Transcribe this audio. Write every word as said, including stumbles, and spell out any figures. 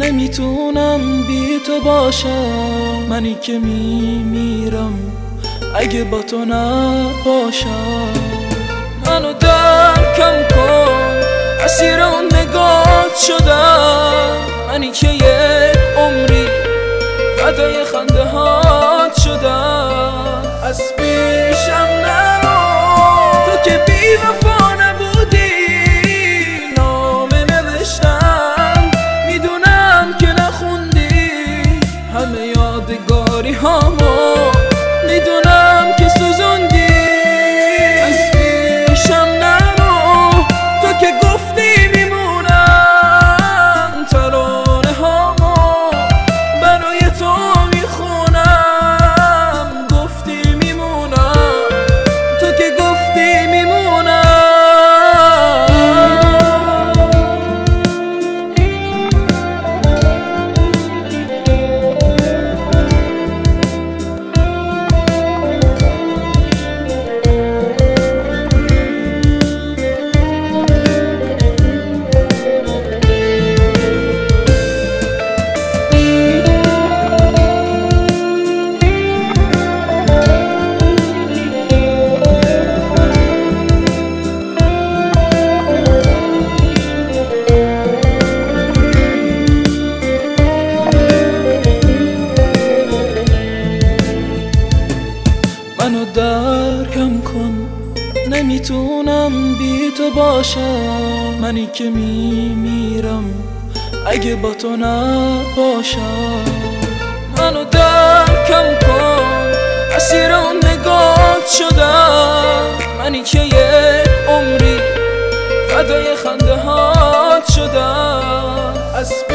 نمیتونم بی تو باشم، منی که میمیرم اگه با تو نباشم. منو درکم کن، اسیر اون نگات شدم، منی که یک عمری فدای خنده هات شدم. از پیشم نرو تو که بی وفا نبودی، نامه نوشتم میدونم که نخوندی، همه یادگاری هامو میدونم که سوزوندی. از پیشم نرو تو که گفتی میمونم، ترانه هامو برای تو میخونم، گفتی میمونم تو که گفتی میمونم. منو درکم کن، نمیتونم بی تو باشم، منی که میمیرم اگه با تو نباشم. منو درکم کن، اسیر اون نگات شدم، منی که یک عمری فدای خنده هات شدم. از